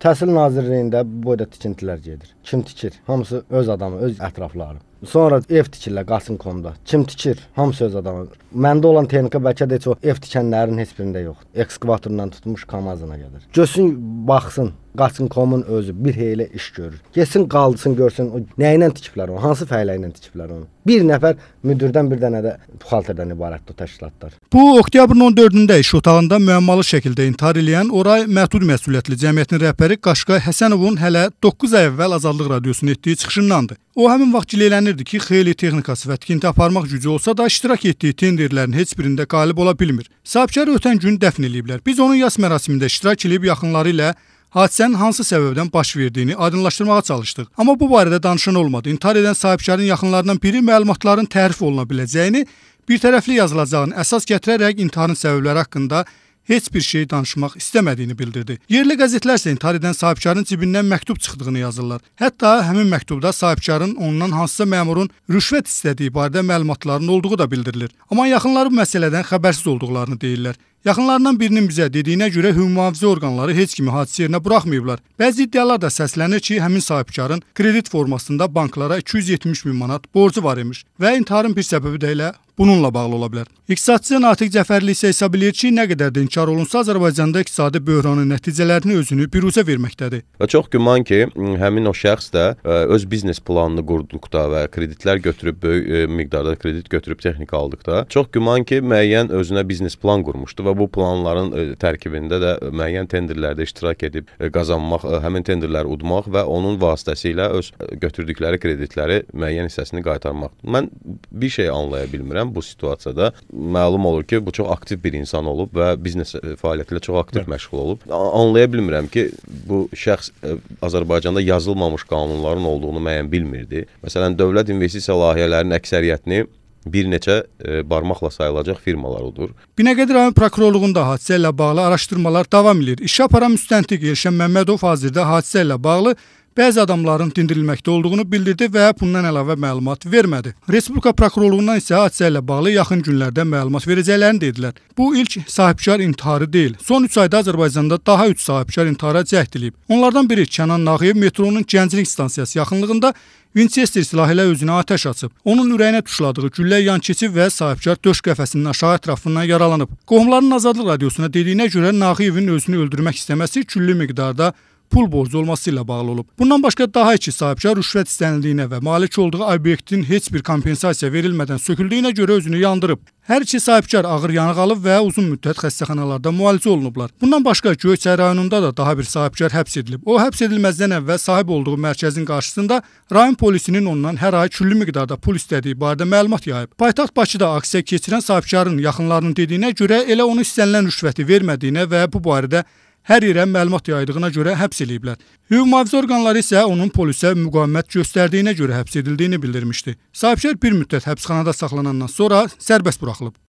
Təhsil Nazirliyində bu boyda tikintilər gedir. Kim tikir? Hamısı öz adamı, öz ətrafları. Sonra ev tikirlər Qasım.comda. Kim tikir? Hamısı öz adamı. Məndə olan texnika bəlkə də heç o ev tikənlərin heç birində yoxdur. Ekskavatorundan tutmuş Kamazına qədər. Görsün, baxsın. Qasım.com'un özü bir heylə iş görür. Getsin, qaldırsın, görsün o nə ilə tikiblər onu, hansı fəhlə ilə tikiblər onu. Bir nəfər müdirdən bir dənə də buxalterdən ibarətdir o təşkilatlar. Bu oktyabrın 14-də iş otağında müəmmalı şəkildə intihar eləyən Oray Məhdud Məsuliyyətli Cəmiyyətinin rəhbəri Qaşqay Həsənovun hələ 9 ay əvvəl Azadlıq Radiosunun etdiyi çıxışındandır. O həmin vaxt gileylənirdi ki, xeyli texnikası və tikinti aparmaq gücü olsa da iştirak etdiyi tenderlərin heç birində qalib ola bilmir. Sahibkarı ötən gün dəfn eləyiblər. Biz onun yas mərasimində iştirak edib yaxınları ilə hadisənin hansı səbəbdən baş verdiyini aydınlaşdırmağa çalışdıq. Amma bu barədə danışan olmadı. İntihar edən sahibkarın yaxınlarından biri məlumatların tərif oluna biləcəyini, bir tərəfli yazılacağını əsas gətirərək intiharın səbəbləri haqqında heç bir şey danışmaq istəmədiyini bildirdi. Yerli qəzetlər isə intihar edən sahibkarın cibindən məktub çıxdığını yazırlar. Hətta həmin məktubda sahibkarın ondan hansısa məmurun rüşvət istədiyi barədə məlumatların olduğu da bildirilir. Amma yaxınları bu məsələdən xəbərsiz olduqlarını deyirlər. Yaxınlarından birinin bizə dediyinə görə hüquq mühafizə orqanları heç kimi hadisə yerinə buraxmayıblar. Bəzi iddialar da səslənir ki, həmin sahibkarın kredit formasında banklara 270 min manat borcu var imiş və intiharın bir səbəbi də elə bununla bağlı ola bilər. İqtisadçı Natiq Cəfərli isə hesab edir ki, nə qədər də inkar olunsa Azərbaycanda iqtisadi böhranın nəticələrini özünü biruzə verməkdədir. Və çox güman ki, həmin o şəxs də öz biznes planını qurduqda və kreditlər götürüb böyük miqdarda kredit götürüb texnika aldıqda, çox güman ki, müəyyən özünə biznes plan qurmuşdu və bu planların tərkibində də müəyyən tenderlərdə iştirak edib qazanmaq, həmin tenderləri udmaq və onun vasitəsilə öz götürdükləri kreditləri müəyyən hissəsini qaytarmaq. Mən bir şey anlaya bilmirəm bu situasiyada. Məlum olur ki, bu çox aktiv bir insan olub və biznes fəaliyyəti ilə çox aktiv məşğul olub. Anlaya bilmirəm ki, bu şəxs Azərbaycanda yazılmamış qanunların olduğunu müəyyən bilmirdi. Məsələn, dövlət investisiya layihələrinin əksəriyyətini bir neçə barmaqla sayılacaq firmalar odur. Binəqədi rayon prokurorluğunda hadisə ilə bağlı araşdırmalar davam edir. İşə aparan müstəntiq Elşən Məmmədov hazırda hadisə ilə bağlı bəzi adamların dindirilməkdə olduğunu bildirdi və bundan əlavə məlumat vermədi. Respublika prokurorluğundan isə hadisə ilə bağlı yaxın günlərdə məlumat verəcəklərini dedilər. Bu ilk sahibkar intiharı deyil. Son 3 ayda Azərbaycanda daha 3 sahibkar intihara cəhd edilib. Onlardan biri Kənan Nağıyev metronun Gənclik stansiyası yaxınlığında Winchester silahı ilə özünə atəş açıb. Onun ürəyinə tuşladığı güllə yan keçib və sahibkar döş qəfəsinin aşağı ətrafından yaralanıb. Qohumlarının Azadlıq Radiosuna dediyinə görə Nağıyevin özünü öldürmək istəməsi küllü miqdarda pul borcu olması ilə bağlı olub. Bundan başqa daha 2 sahibkar rüşvət istənildiyinə və malik olduğu obyektin heç bir kompensasiya verilmədən söküldüyünə görə özünü yandırıb. Hər 2 sahibkar ağır yanıq alıb və uzun müddət xəstəxanalarda müalicə olunublar. Bundan başqa Göyçay rayonunda da daha bir sahibkar həbs edilib. O, həbs edilməzdən əvvəl sahib olduğu mərkəzin qarşısında rayon polisinin ondan hər ay küllü miqdarda pul istədiyi barədə məlumat yayıb. Paytaxt Bakıda aksiya keçirən sahibkarın yaxınlarının dediyinə görə elə onu istənilən rüşvəti vermədiyinə və bu barədə hər yerə məlumat yaydığına görə həbs ediliblər. Hüquq mühafizə orqanları isə onun polisə müqavimət göstərdiyinə görə həbs edildiyini bildirmişdi. Sahibkar bir müddət həbsxanada saxlanandan sonra sərbəst buraxılıb.